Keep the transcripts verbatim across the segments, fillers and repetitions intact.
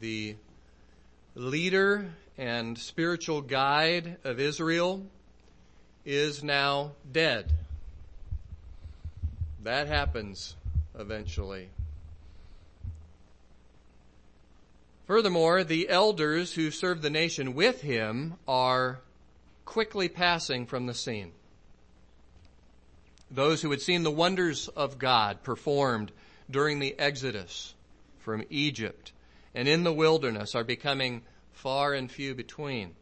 the leader and spiritual guide of Israel, is now dead. That happens eventually. Furthermore, the elders who served the nation with him are quickly passing from the scene. Those who had seen the wonders of God performed during the Exodus from Egypt and in the wilderness are becoming far and few between.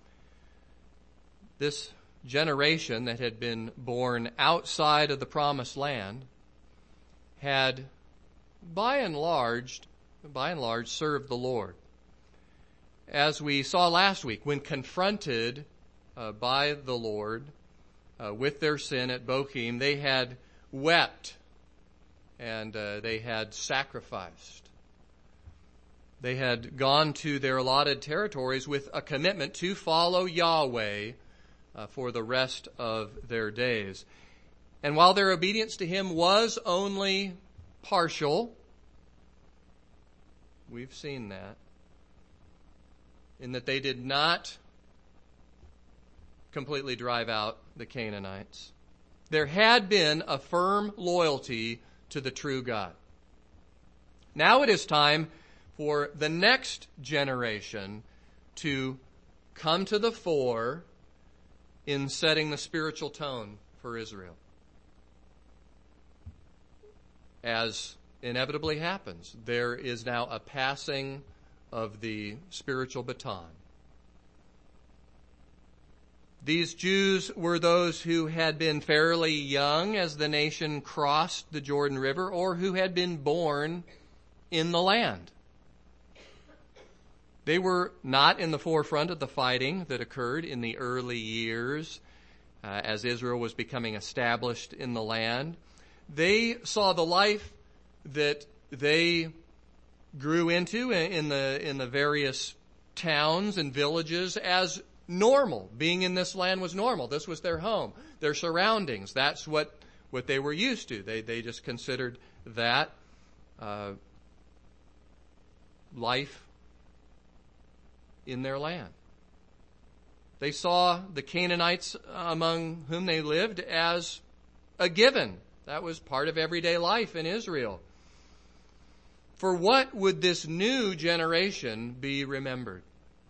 This generation that had been born outside of the promised land had by and large, by and large served the Lord. As we saw last week, when confronted uh, by the Lord uh, with their sin at Bochim, they had wept and uh, they had sacrificed. They had gone to their allotted territories with a commitment to follow Yahweh uh, for the rest of their days. And while their obedience to him was only partial, we've seen that, in that they did not completely drive out the Canaanites. There had been a firm loyalty to the true God. Now it is time for the next generation to come to the fore in setting the spiritual tone for Israel. As inevitably happens, there is now a passing of the spiritual baton. These Jews were those who had been fairly young as the nation crossed the Jordan River, or who had been born in the land. They were not in the forefront of the fighting that occurred in the early years uh, as Israel was becoming established in the land. They saw the life that they grew into in the in the various towns and villages as normal. Being in this land was normal. This was their home, their surroundings. That's what, what they were used to. They they just considered that uh, life in their land. They saw the Canaanites among whom they lived as a given. That was part of everyday life in Israel. For what would this new generation be remembered?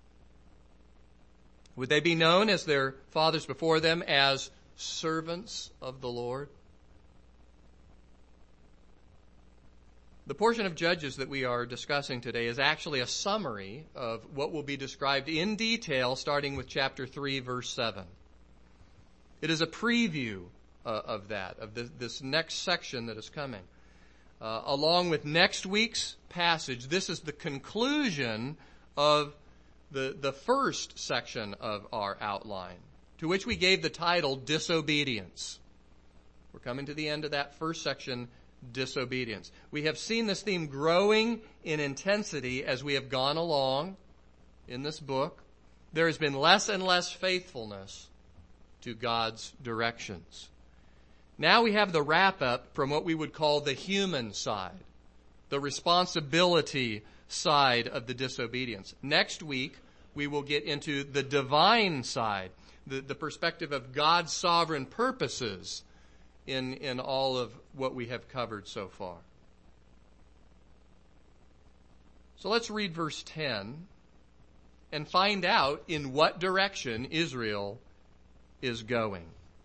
Would they be known as their fathers before them as servants of the Lord? The portion of Judges that we are discussing today is actually a summary of what will be described in detail starting with chapter three, verse seven. It is a preview uh, of that, of this, this next section that is coming. Uh, along with next week's passage, this is the conclusion of the, the first section of our outline, to which we gave the title, Disobedience. We're coming to the end of that first section, Disobedience. We have seen this theme growing in intensity as we have gone along in this book. There has been less and less faithfulness to God's directions. Now we have the wrap-up from what we would call the human side, the responsibility side of the disobedience. Next week, we will get into the divine side, the, the perspective of God's sovereign purposes in, in all of what we have covered so far. So let's read verse ten and find out in what direction Israel is going.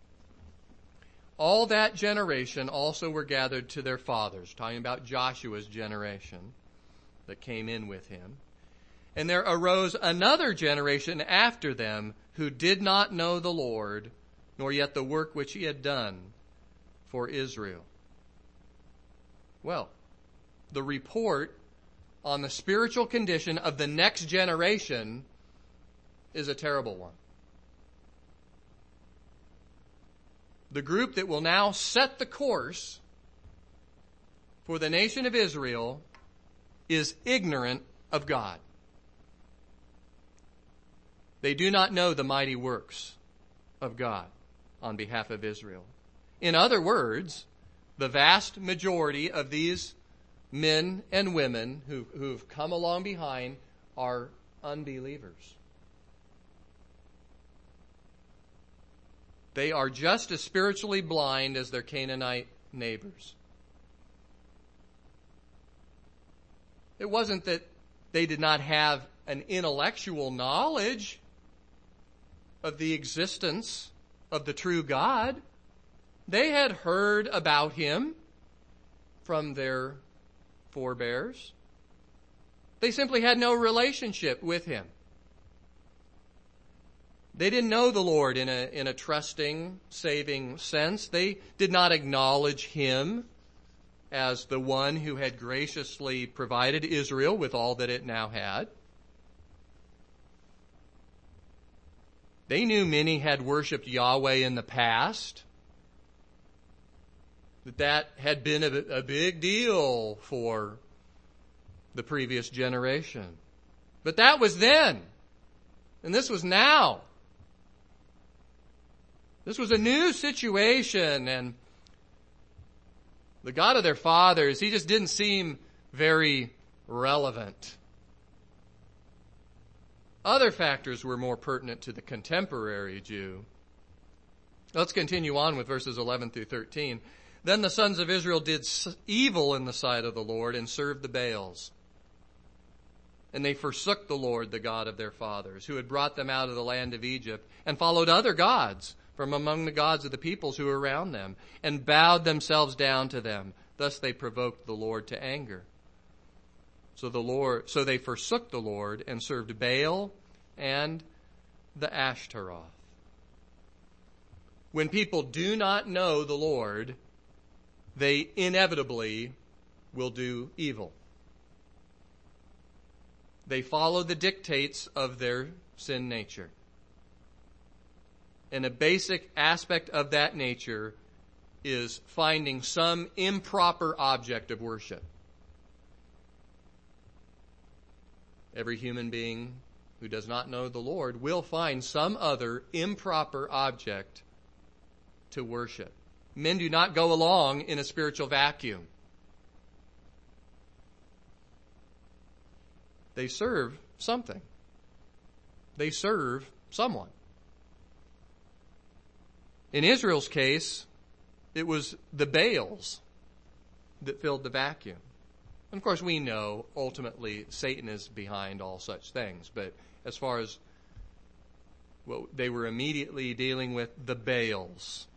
All that generation also were gathered to their fathers, talking about Joshua's generation that came in with him. And there arose another generation after them who did not know the Lord, nor yet the work which he had done for Israel. Well, the report on the spiritual condition of the next generation is a terrible one. The group that will now set the course for the nation of Israel is ignorant of God. They do not know the mighty works of God on behalf of Israel. In other words, the vast majority of these men and women who, who've come along behind are unbelievers. They are just as spiritually blind as their Canaanite neighbors. It wasn't that they did not have an intellectual knowledge of the existence of the true God. They had heard about him from their forebears. They simply had no relationship with him. They didn't know the Lord in a, in a trusting, saving sense. They did not acknowledge him as the one who had graciously provided Israel with all that it now had. They knew many had worshiped Yahweh in the past, that that had been a, a big deal for the previous generation. But that was then, and this was now. This was a new situation, and the God of their fathers, he just didn't seem very relevant. Other factors were more pertinent to the contemporary Jew. Let's continue on with verses eleven through thirteen. Then the sons of Israel did evil in the sight of the Lord and served the Baals. And they forsook the Lord, the God of their fathers, who had brought them out of the land of Egypt, and followed other gods from among the gods of the peoples who were around them, and bowed themselves down to them. Thus they provoked the Lord to anger. So the Lord, so they forsook the Lord and served Baal and the Ashtaroth. When people do not know the Lord, they inevitably will do evil. They follow the dictates of their sin nature. And a basic aspect of that nature is finding some improper object of worship. Every human being who does not know the Lord will find some other improper object to worship. Men do not go along in a spiritual vacuum. They serve something. They serve someone. In Israel's case, it was the Baals that filled the vacuum. And of course, we know ultimately Satan is behind all such things. But as far as well, they were immediately dealing with the Baals.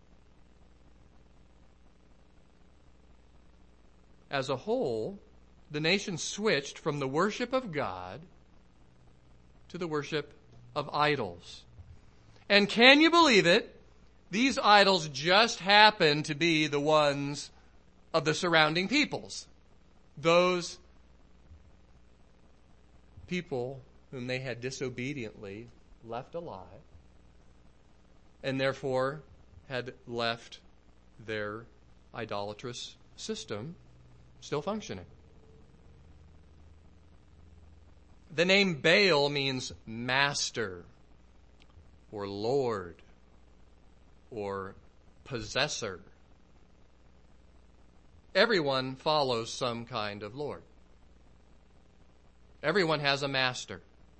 As a whole, the nation switched from the worship of God to the worship of idols. And can you believe it? These idols just happen to be the ones of the surrounding peoples. Those people whom they had disobediently left alive, and therefore had left their idolatrous system still functioning. The name Baal means master or lord or possessor. Everyone follows some kind of lord. Everyone has a master.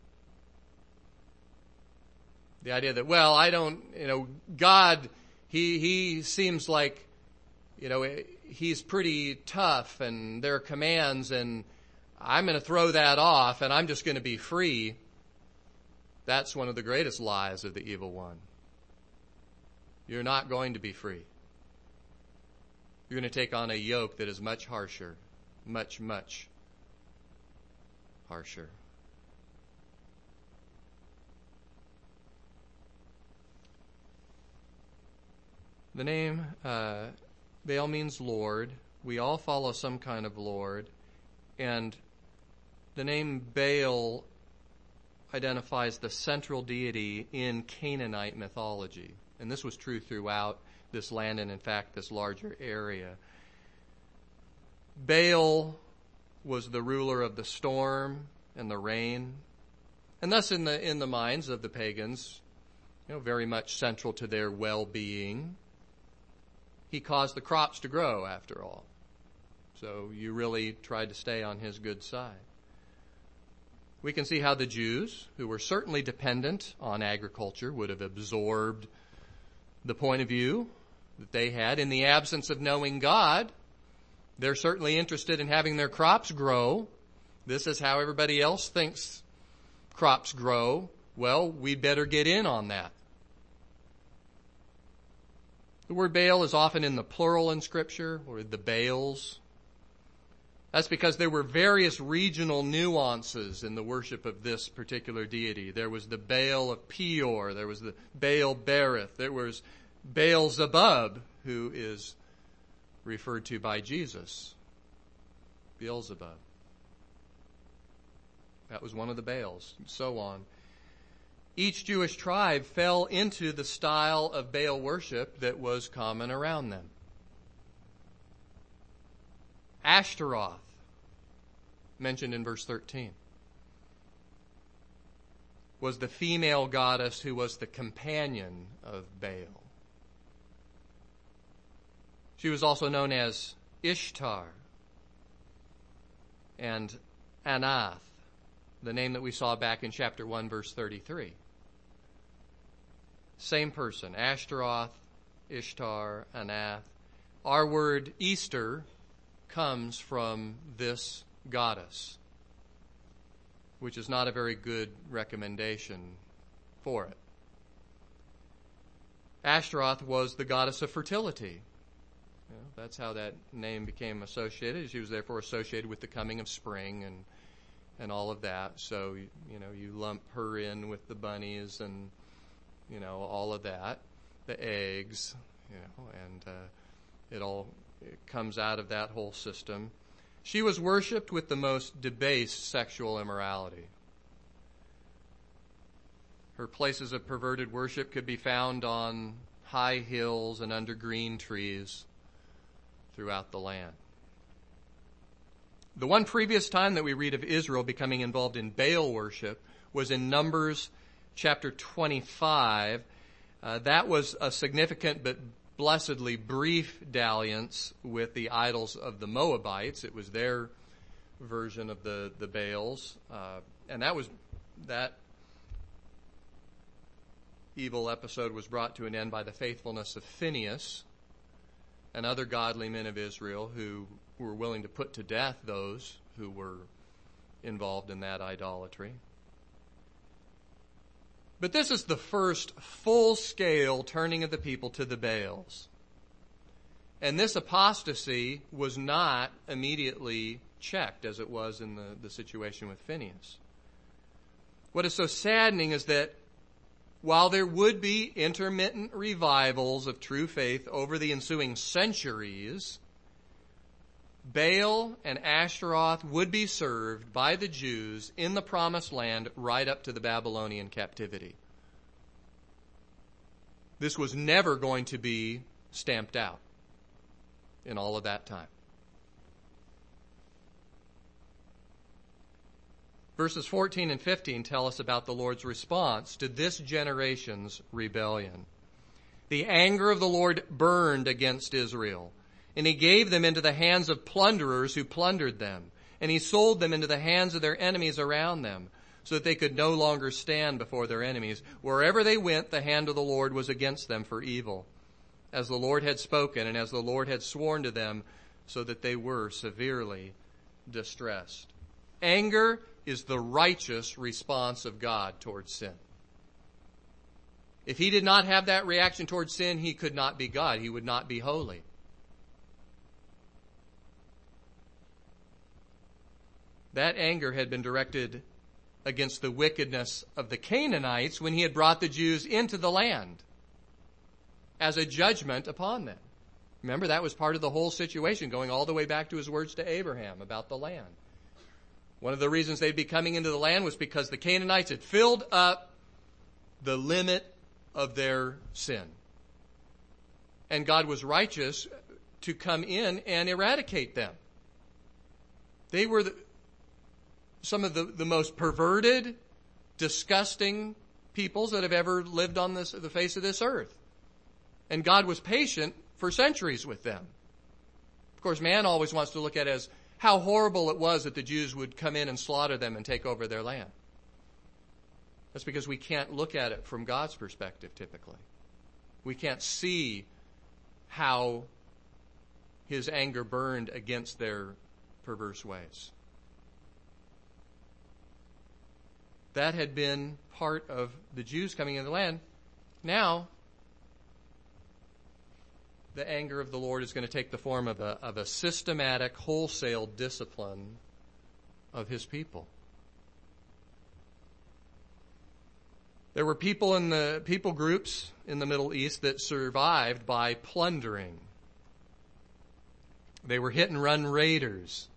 The idea that, well, I don't, you know, God, he he seems like, you know, he's pretty tough and there are commands and I'm going to throw that off and I'm just going to be free. That's one of the greatest lies of the evil one. You're not going to be free. You're going to take on a yoke that is much harsher, much, much harsher. The name uh, Baal means Lord. We all follow some kind of Lord. And the name Baal identifies the central deity in Canaanite mythology. And this was true throughout this land and, in fact, this larger area. Baal was the ruler of the storm and the rain, and thus in the in the minds of the pagans, you know, very much central to their well-being. He caused the crops to grow, after all. So you really tried to stay on his good side. We can see how the Jews, who were certainly dependent on agriculture, would have absorbed the point of view that they had. In the absence of knowing God, they're certainly interested in having their crops grow. This is how everybody else thinks crops grow. Well, we better get in on that. The word Baal is often in the plural in Scripture, or the Baals. That's because there were various regional nuances in the worship of this particular deity. There was the Baal of Peor, there was the Baal Berith, there was Baal Zebub, who is referred to by Jesus, Beelzebub. That was one of the Baals, and so on. Each Jewish tribe fell into the style of Baal worship that was common around them. Ashtaroth, mentioned in verse thirteen, was the female goddess who was the companion of Baal. She was also known as Ishtar and Anath, the name that we saw back in chapter one, verse thirty-three. Same person, Ashtaroth, Ishtar, Anath. Our word Easter comes from this goddess, which is not a very good recommendation for it. Ashtaroth was the goddess of fertility. You know, that's how that name became associated. She was therefore associated with the coming of spring and and all of that. So, you know, you lump her in with the bunnies and, you know, all of that, the eggs, you know, and uh, it all it comes out of that whole system. She was worshipped with the most debased sexual immorality. Her places of perverted worship could be found on high hills and under green trees throughout the land. The one previous time that we read of Israel becoming involved in Baal worship was in Numbers chapter twenty-five. Uh, that was a significant but blessedly brief dalliance with the idols of the Moabites. It was their version of the, the Baals. Uh, and that was, that evil episode was brought to an end by the faithfulness of Phinehas and other godly men of Israel who were willing to put to death those who were involved in that idolatry. But this is the first full-scale turning of the people to the Baals. And this apostasy was not immediately checked as it was in the, the situation with Phinehas. What is so saddening is that while there would be intermittent revivals of true faith over the ensuing centuries, Baal and Ashtaroth would be served by the Jews in the Promised Land right up to the Babylonian captivity. This was never going to be stamped out in all of that time. Verses fourteen and fifteen tell us about the Lord's response to this generation's rebellion. The anger of the Lord burned against Israel, and he gave them into the hands of plunderers who plundered them, and he sold them into the hands of their enemies around them, so that they could no longer stand before their enemies. Wherever they went, the hand of the Lord was against them for evil, as the Lord had spoken and as the Lord had sworn to them, so that they were severely distressed. Anger is the righteous response of God towards sin. If he did not have that reaction towards sin, he could not be God. He would not be holy. That anger had been directed against the wickedness of the Canaanites when he had brought the Jews into the land as a judgment upon them. Remember, that was part of the whole situation, going all the way back to his words to Abraham about the land. One of the reasons they'd be coming into the land was because the Canaanites had filled up the limit of their sin. And God was righteous to come in and eradicate them. They were the, some of the, the most perverted, disgusting peoples that have ever lived on this, the face of this earth. And God was patient for centuries with them. course, man always wants to look at it as how horrible it was that the Jews would come in and slaughter them and take over their land. That's because we can't look at it from God's perspective, typically. We can't see how his anger burned against their perverse ways. That had been part of the Jews coming into the land. Now, the anger of the Lord is going to take the form of a, of a systematic, wholesale discipline of his people. There were people in the people groups in the Middle East that survived by plundering. They were hit and run raiders,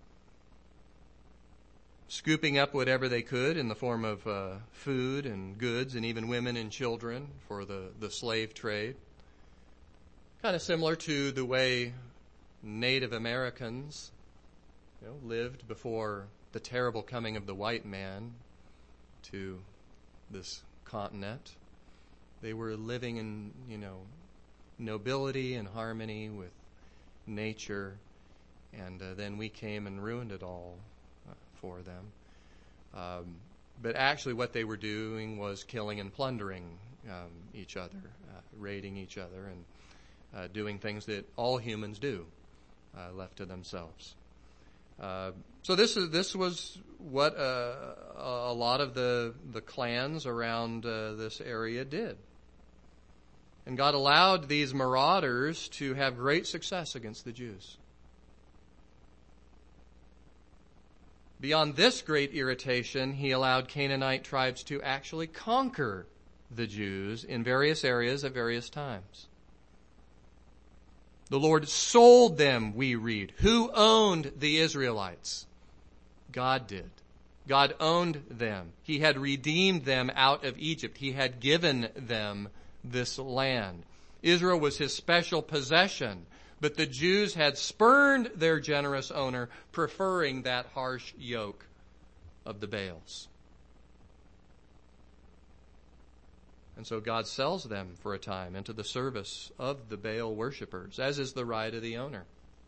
scooping up whatever they could in the form of uh, food and goods and even women and children for the, the slave trade. Kind of similar to the way Native Americans, you know, lived before the terrible coming of the white man to this continent. They were living in, you know, nobility and harmony with nature, and uh, then we came and ruined it all uh, for them. Um, but actually what they were doing was killing and plundering um, each other, uh, raiding each other, and uh, doing things that all humans do, uh, left to themselves. Uh, so this is this was what uh, a lot of the the clans around uh, this area did. And God allowed these marauders to have great success against the Jews. Beyond this great irritation, he allowed Canaanite tribes to actually conquer the Jews in various areas at various times. The Lord sold them, we read. Who owned the Israelites? God did. God owned them. He had redeemed them out of Egypt. He had given them this land. Israel was his special possession, but the Jews had spurned their generous owner, preferring that harsh yoke of the Baals. And so God sells them for a time into the service of the Baal worshipers, as is the right of the owner.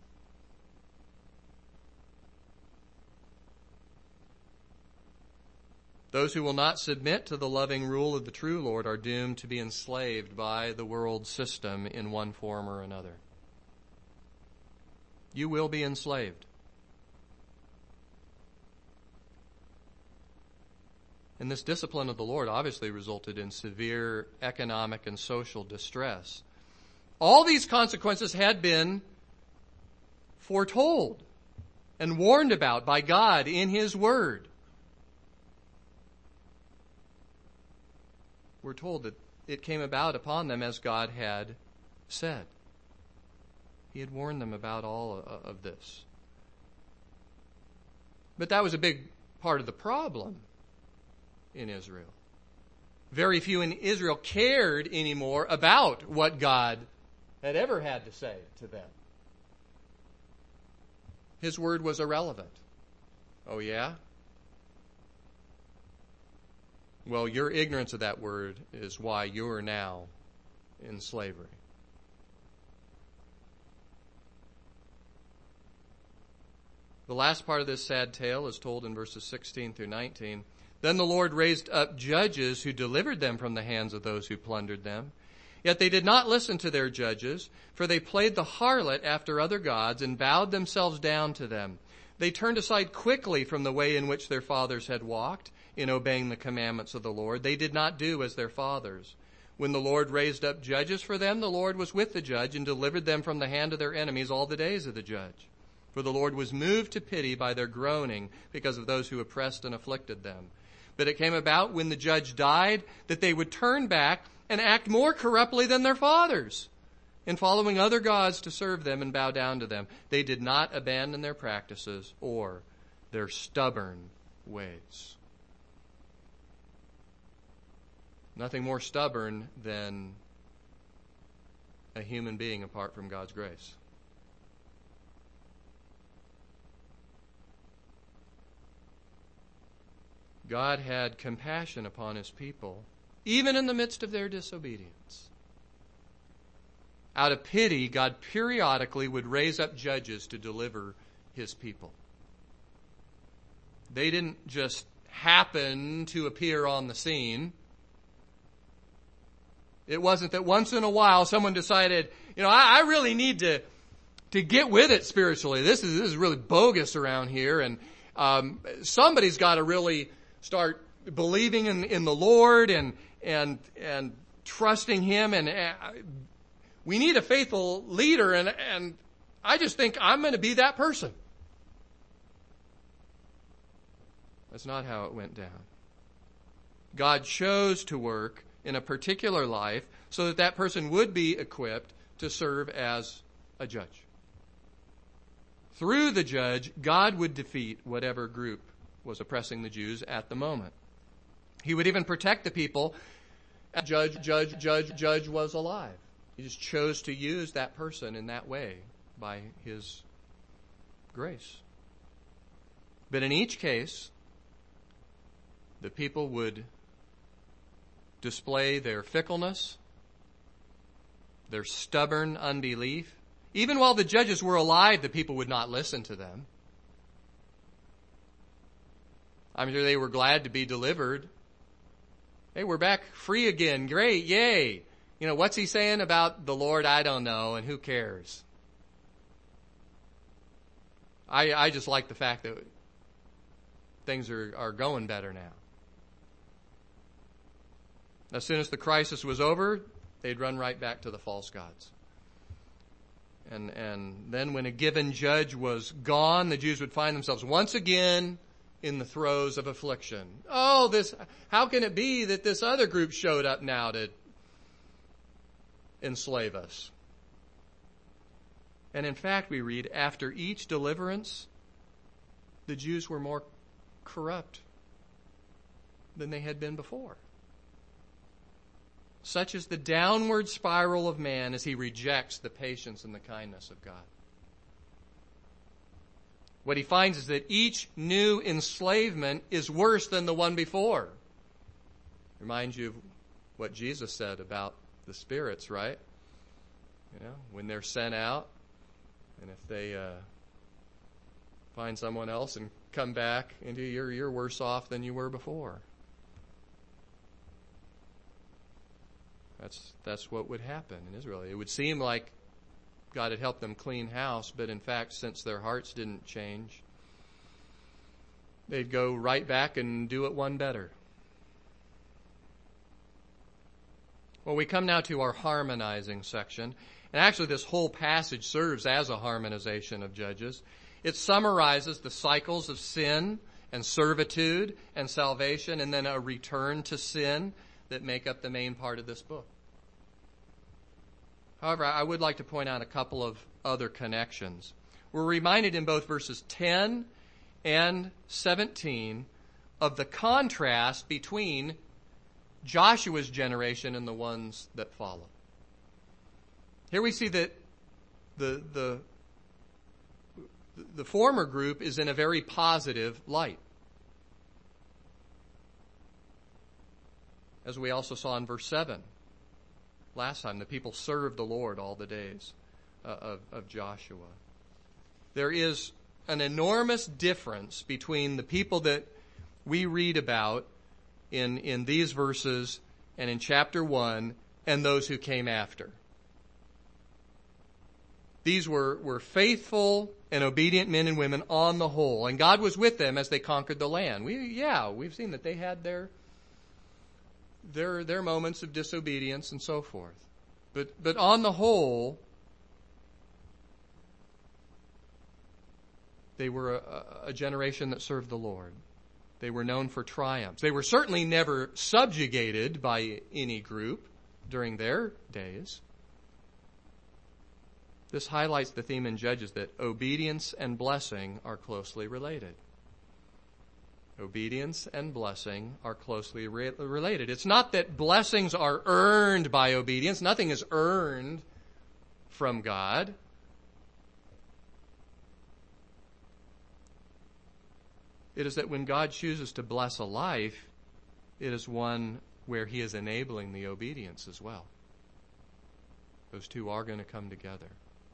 Those who will not submit to the loving rule of the true Lord are doomed to be enslaved by the world system in one form or another. You will be enslaved. And this discipline of the Lord obviously resulted in severe economic and social distress. All these consequences had been foretold and warned about by God in His Word. We're told that it came about upon them as God had said. He had warned them about all of this. But that was a big part of the problem in Israel. Very few in Israel cared anymore about what God had ever had to say to them. His word was irrelevant. Oh, yeah? Well, your ignorance of that word is why you're now in slavery. The last part of this sad tale is told in verses sixteen through nineteen. Then the Lord raised up judges who delivered them from the hands of those who plundered them. Yet they did not listen to their judges, for they played the harlot after other gods and bowed themselves down to them. They turned aside quickly from the way in which their fathers had walked, in obeying the commandments of the Lord. They did not do as their fathers. When the Lord raised up judges for them, the Lord was with the judge and delivered them from the hand of their enemies all the days of the judge. For the Lord was moved to pity by their groaning because of those who oppressed and afflicted them. But it came about when the judge died that they would turn back and act more corruptly than their fathers, in following other gods to serve them and bow down to them. They did not abandon their practices or their stubborn ways. Nothing more stubborn than a human being apart from God's grace. God had compassion upon His people, even in the midst of their disobedience. Out of pity, God periodically would raise up judges to deliver his people. They didn't just happen to appear on the scene. It wasn't that once in a while someone decided, you know, I, I really need to to get with it spiritually. This is this is really bogus around here, and um, somebody's got to really start believing in in the Lord and and and trusting Him, and uh, we need a faithful leader, and and I just think I'm going to be that person. That's not how it went down. God chose to work in a particular life so that that person would be equipped to serve as a judge. Through the judge, God would defeat whatever group was oppressing the Jews at the moment. He would even protect the people as judge, judge, judge, judge was alive. He just chose to use that person in that way by His grace. But in each case, the people would display their fickleness, their stubborn unbelief. Even while the judges were alive, the people would not listen to them. I'm sure they were glad to be delivered. Hey, we're back free again. Great, yay. You know, what's he saying about the Lord? I don't know, and who cares? I I just like the fact that things are, are going better now. As soon as the crisis was over, they'd run right back to the false gods. And and then when a given judge was gone, the Jews would find themselves once again in the throes of affliction. Oh, this, how can it be that this other group showed up now to enslave us? And in fact, we read, after each deliverance, the Jews were more corrupt than they had been before. Such is the downward spiral of man as he rejects the patience and the kindness of God. What he finds is that each new enslavement is worse than the one before. Reminds you of what Jesus said about the spirits, right? You know, when they're sent out, and if they uh, find someone else and come back into you, you're, you're worse off than you were before. That's that's what would happen in Israel. It would seem like God had helped them clean house, but in fact, since their hearts didn't change, they'd go right back and do it one better. Well, we come now to our harmonizing section. And actually, this whole passage serves as a harmonization of Judges. It summarizes the cycles of sin and servitude and salvation, and then a return to sin that make up the main part of this book. However, I would like to point out a couple of other connections. We're reminded in both verses ten and seventeen of the contrast between Joshua's generation and the ones that follow. Here we see that the the the former group is in a very positive light. As we also saw in verse seven last time, the people served the Lord all the days uh, of, of Joshua. There is an enormous difference between the people that we read about in, in these verses and in chapter one and those who came after. These were, were faithful and obedient men and women on the whole, and God was with them as they conquered the land. We, yeah, we've seen that they had their Their, their moments of disobedience and so forth. But, but on the whole, they were a, a generation that served the Lord. They were known for triumphs. They were certainly never subjugated by any group during their days. This highlights the theme in Judges that obedience and blessing are closely related. Obedience and blessing are closely re- related. It's not that blessings are earned by obedience. Nothing is earned from God. It is that when God chooses to bless a life, it is one where He is enabling the obedience as well. Those two are going to come together.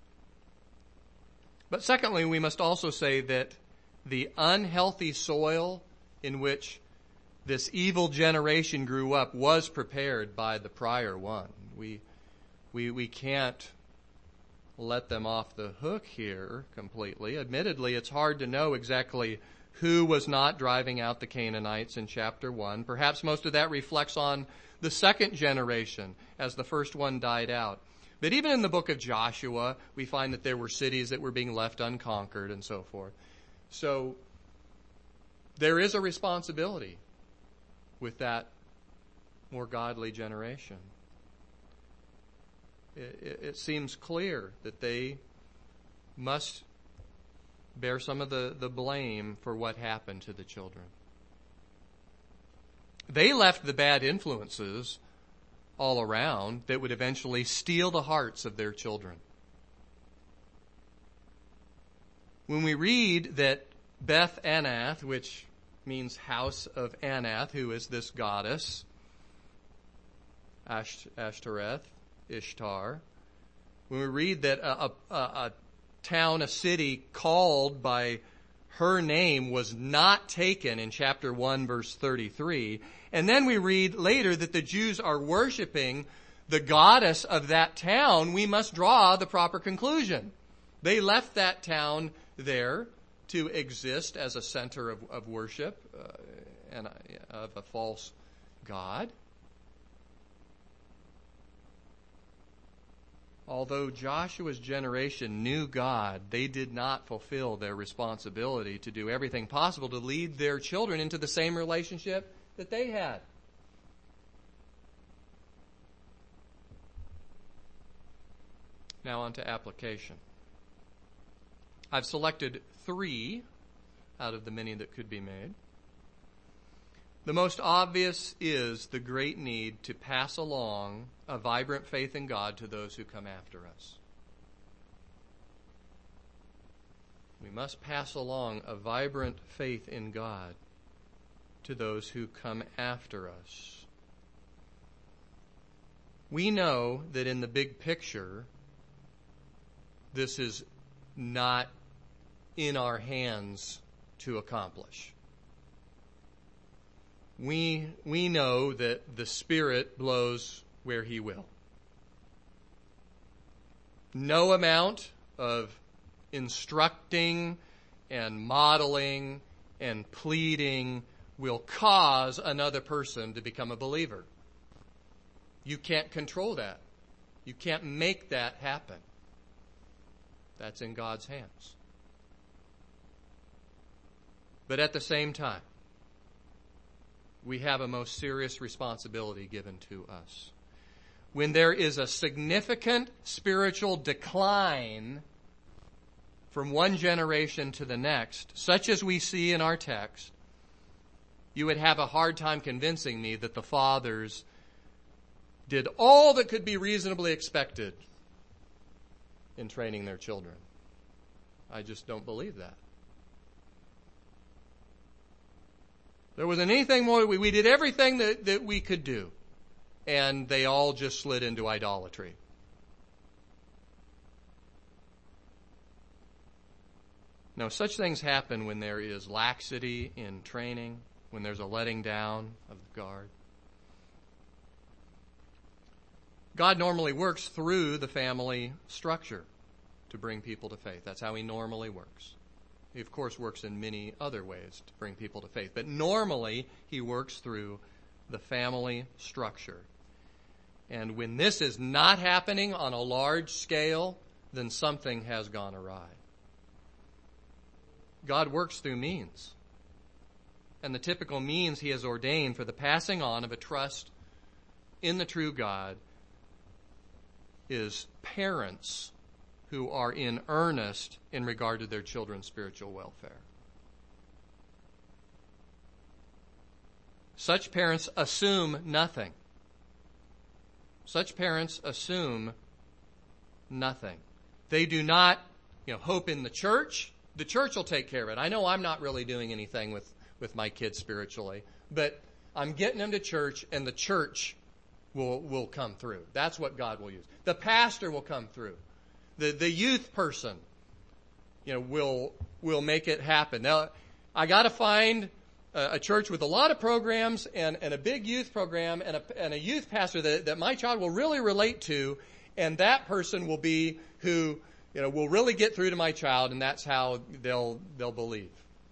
But secondly, we must also say that the unhealthy soil in which this evil generation grew up was prepared by the prior one. We, we, we can't let them off the hook here completely. Admittedly, it's hard to know exactly who was not driving out the Canaanites in chapter one. Perhaps most of that reflects on the second generation as the first one died out. But even in the book of Joshua, we find that there were cities that were being left unconquered and so forth. So there is a responsibility with that more godly generation. It, it, it seems clear that they must bear some of the, the blame for what happened to the children. They left the bad influences all around that would eventually steal the hearts of their children. When we read that Beth Anath, which means house of Anath, who is this goddess, Ash- Ashtoreth, Ishtar, when we read that a, a, a town, a city called by her name was not taken in chapter one, verse thirty-three. And then we read later that the Jews are worshiping the goddess of that town. We must draw the proper conclusion. They left that town there to exist as a center of, of worship uh, and uh, of a false god. Although Joshua's generation knew God, they did not fulfill their responsibility to do everything possible to lead their children into the same relationship that they had. Now on to application. I've selected three out of the many that could be made. The most obvious is the great need to pass along a vibrant faith in God to those who come after us. We must pass along a vibrant faith in God to those who come after us. We know that in the big picture, this is not in our hands to accomplish. We, we know that the Spirit blows where He will. No amount of instructing and modeling and pleading will cause another person to become a believer. You can't control that. You can't make that happen. That's in God's hands. But at the same time, we have a most serious responsibility given to us. When there is a significant spiritual decline from one generation to the next, such as we see in our text, you would have a hard time convincing me that the fathers did all that could be reasonably expected in training their children. I just don't believe that. There wasn't anything more. We, we did everything that, that we could do. And they all just slid into idolatry. Now, such things happen when there is laxity in training, when there's a letting down of the guard. God normally works through the family structure to bring people to faith. That's how He normally works. He, of course, works in many other ways to bring people to faith. But normally, He works through the family structure. And when this is not happening on a large scale, then something has gone awry. God works through means. And the typical means He has ordained for the passing on of a trust in the true God is parents who are in earnest in regard to their children's spiritual welfare. Such parents assume nothing. Such parents assume nothing. They do not, you know, hope in the church. The church will take care of it. I know I'm not really doing anything with, with my kids spiritually, but I'm getting them to church, and the church will, will come through. That's what God will use. The pastor will come through. The, the youth person, you know, will, will make it happen. Now, I gotta find a, a church with a lot of programs and, and a big youth program and a, and a youth pastor that, that my child will really relate to, and that person will be who, you know, will really get through to my child, and that's how they'll, they'll believe.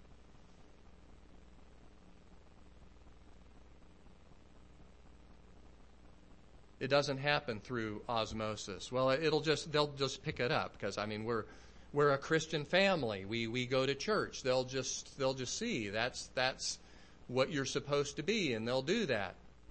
It doesn't happen through osmosis. Well, it'll just, they'll just pick it up because, I mean, we're, we're a Christian family. We, we go to church. They'll just, they'll just see that's, that's what you're supposed to be, and they'll do that.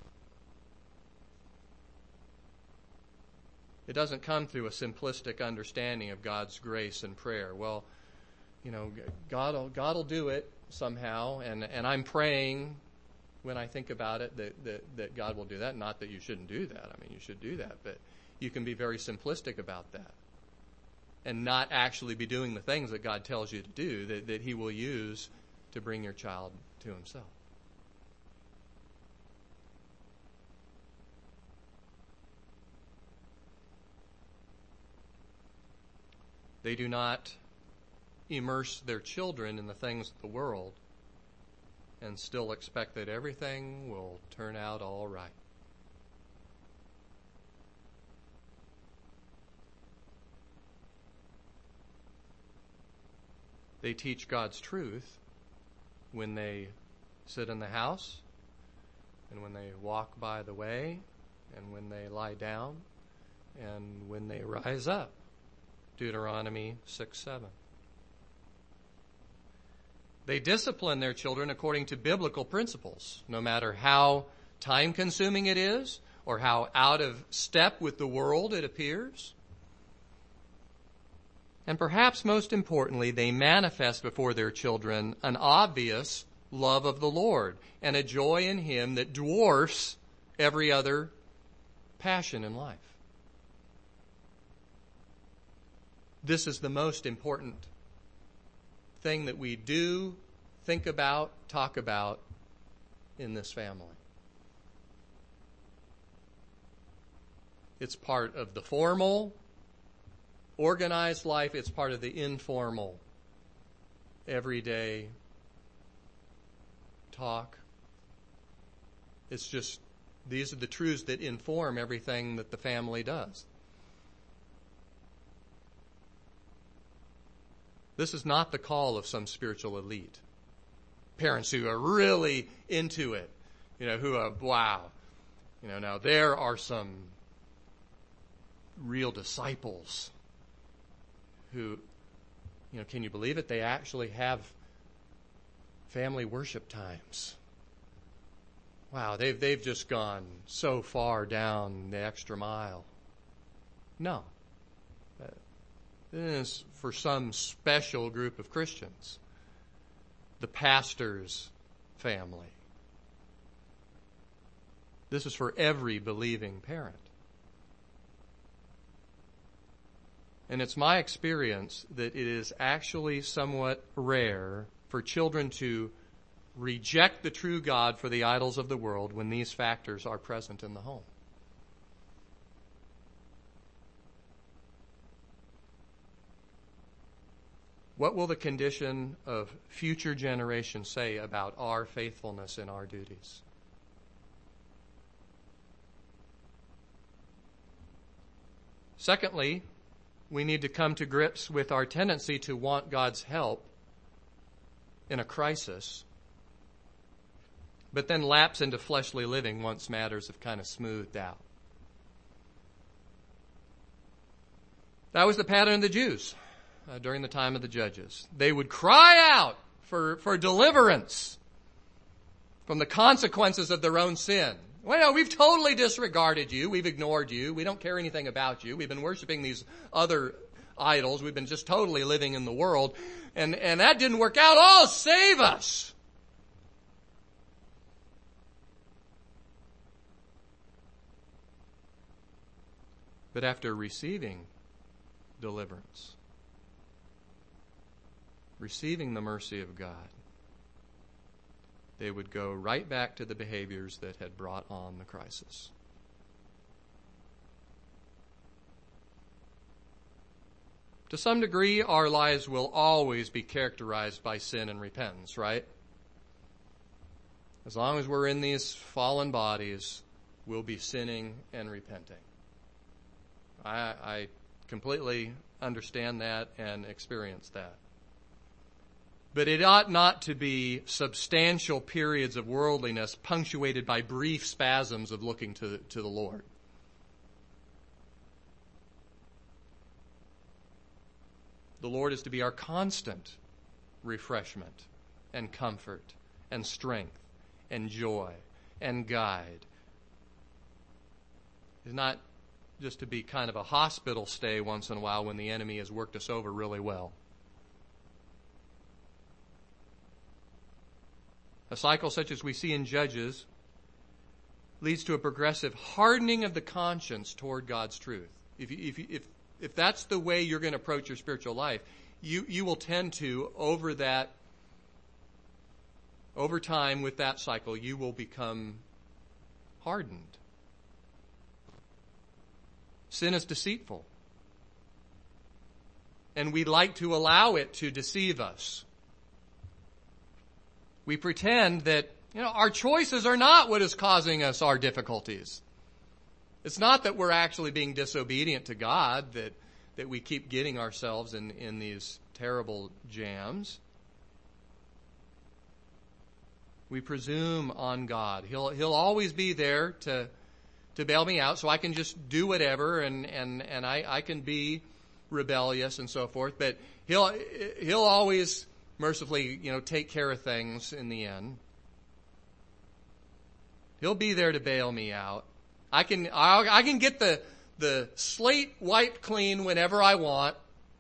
It doesn't come through a simplistic understanding of God's grace and prayer. Well, you know, God will, God will do it somehow, and, and I'm praying when I think about it that, that, that God will do that. Not that you shouldn't do that. I mean, you should do that, but you can be very simplistic about that and not actually be doing the things that God tells you to do, that, that He will use to bring your child to Himself. They do not immerse their children in the things of the world and still expect that everything will turn out all right. They teach God's truth when they sit in the house and when they walk by the way and when they lie down and when they rise up. Deuteronomy six seven. They discipline their children according to biblical principles, no matter how time-consuming it is or how out of step with the world it appears. And perhaps most importantly, they manifest before their children an obvious love of the Lord and a joy in Him that dwarfs every other passion in life. This is the most important thing that we do, think about, talk about in this family. It's part of the formal, organized life. It's part of the informal, everyday talk. It's just, these are the truths that inform everything that the family does. This is not the call of some spiritual elite. Parents who are really into it, you know, who are, wow, you know, now there are some real disciples who, you know, can you believe it? They actually have family worship times. Wow, they've, they've just gone so far down the extra mile. No. This is for some special group of Christians. The pastor's family. This is for every believing parent. And it's my experience that it is actually somewhat rare for children to reject the true God for the idols of the world when these factors are present in the home. What will the condition of future generations say about our faithfulness in our duties? Secondly, we need to come to grips with our tendency to want God's help in a crisis, but then lapse into fleshly living once matters have kind of smoothed out. That was the pattern of the Jews. Uh, during the time of the judges. They would cry out for, for deliverance from the consequences of their own sin. Well, no, we've totally disregarded you. We've ignored you. We don't care anything about you. We've been worshiping these other idols. We've been just totally living in the world. And, and that didn't work out. Oh, save us! But after receiving deliverance, receiving the mercy of God, they would go right back to the behaviors that had brought on the crisis. To some degree, our lives will always be characterized by sin and repentance, right? As long as we're in these fallen bodies, we'll be sinning and repenting. I, I completely understand that and experience that. But it ought not to be substantial periods of worldliness punctuated by brief spasms of looking to, to the Lord. The Lord is to be our constant refreshment and comfort and strength and joy and guide. It's not just to be kind of a hospital stay once in a while when the enemy has worked us over really well. A cycle such as we see in Judges leads to a progressive hardening of the conscience toward God's truth. If you, if you, if if that's the way you're going to approach your spiritual life, you you will tend to over that over time with that cycle, you will become hardened. Sin is deceitful, and we like to allow it to deceive us. We pretend that, you know, our choices are not what is causing us our difficulties. It's not that we're actually being disobedient to God, that, that we keep getting ourselves in, in these terrible jams. We presume on God. He'll, he'll always be there to, to bail me out, so I can just do whatever and, and, and I, I can be rebellious and so forth. But he'll, he'll always mercifully, you know, take care of things in the end. He'll be there to bail me out. I can I'll, I can get the the slate wiped clean whenever I want.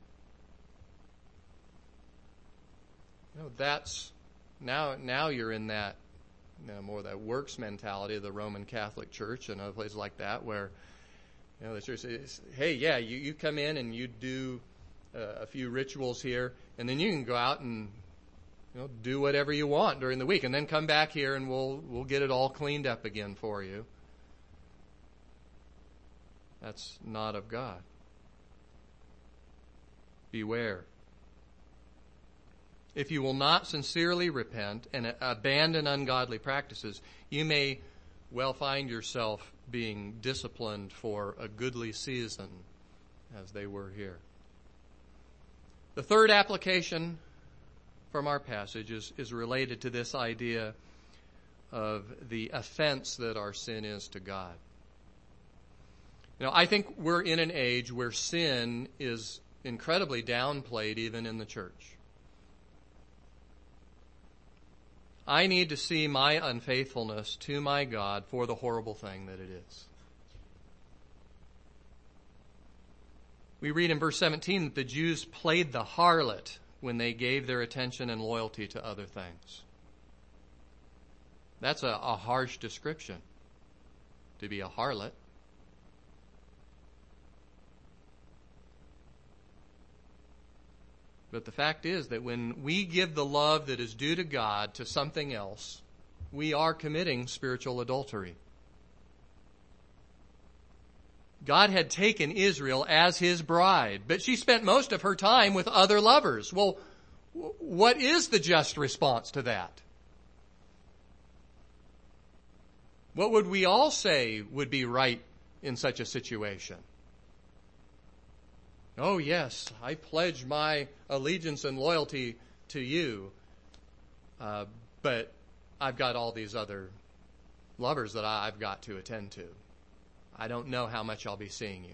You know, that's now now you're in that, you know, more that works mentality of the Roman Catholic Church and other places like that, where, you know, the church says, hey, yeah, you, you come in and you do uh, a few rituals here, and then you can go out and, you know, do whatever you want during the week, and then come back here and we'll we'll get it all cleaned up again for you. That's not of God. Beware. If you will not sincerely repent and abandon ungodly practices, you may well find yourself being disciplined for a goodly season, as they were here. The third application from our passage is, is related to this idea of the offense that our sin is to God. You know, I think we're in an age where sin is incredibly downplayed even in the church. I need to see my unfaithfulness to my God for the horrible thing that it is. We read in verse seventeen that the Jews played the harlot when they gave their attention and loyalty to other things. That's a, a harsh description, to be a harlot. But the fact is that when we give the love that is due to God to something else, we are committing spiritual adultery. God had taken Israel as his bride, but she spent most of her time with other lovers. Well, what is the just response to that? What would we all say would be right in such a situation? Oh, yes, I pledge my allegiance and loyalty to you, uh, but I've got all these other lovers that I've got to attend to. I don't know how much I'll be seeing you.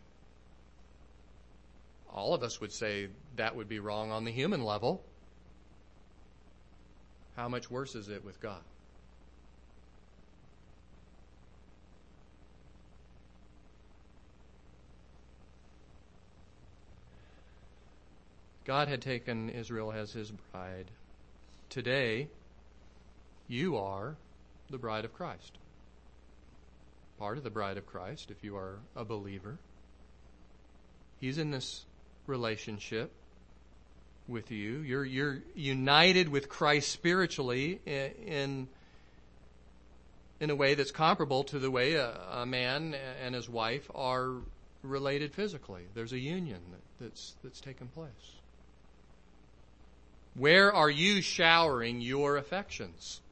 All of us would say that would be wrong on the human level. How much worse is it with God? God had taken Israel as his bride. Today, you are the bride of Christ. Part of the bride of Christ, if you are a believer. He's in this relationship with you. You're, you're united with Christ spiritually in, in a way that's comparable to the way a, a man and his wife are related physically. There's a union that, that's that's taken place. Where are you showering your affections?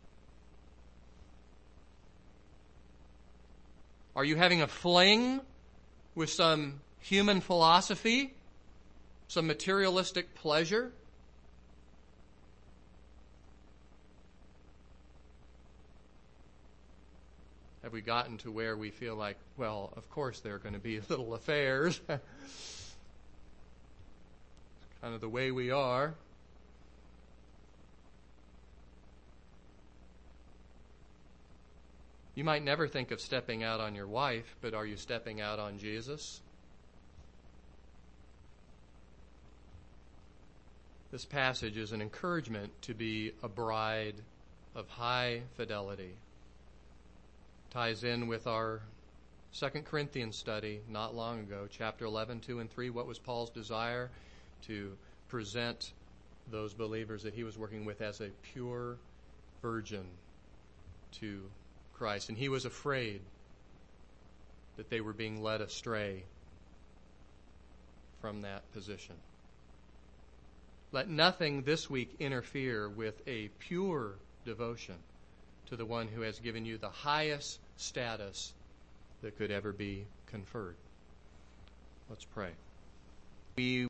Are you having a fling with some human philosophy, some materialistic pleasure? Have we gotten to where we feel like, well, of course there are going to be little affairs. It's kind of the way we are. You might never think of stepping out on your wife, but are you stepping out on Jesus? This passage is an encouragement to be a bride of high fidelity. Ties in with our Second Corinthians study not long ago, chapter eleven, two and three. What was Paul's desire? To present those believers that he was working with as a pure virgin to Christ. And he was afraid that they were being led astray from that position. Let nothing this week interfere with a pure devotion to the one who has given you the highest status that could ever be conferred. Let's pray. We